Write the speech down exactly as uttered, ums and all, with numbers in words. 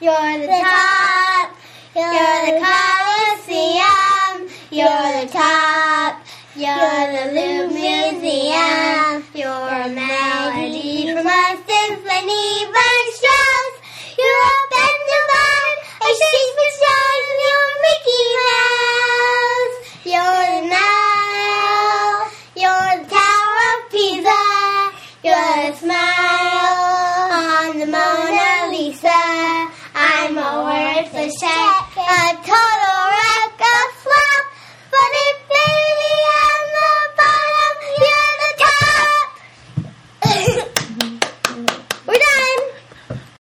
You're the top. You're the Coliseum. You're the top. You're the Louvre Museum. You're a melody from a symphony.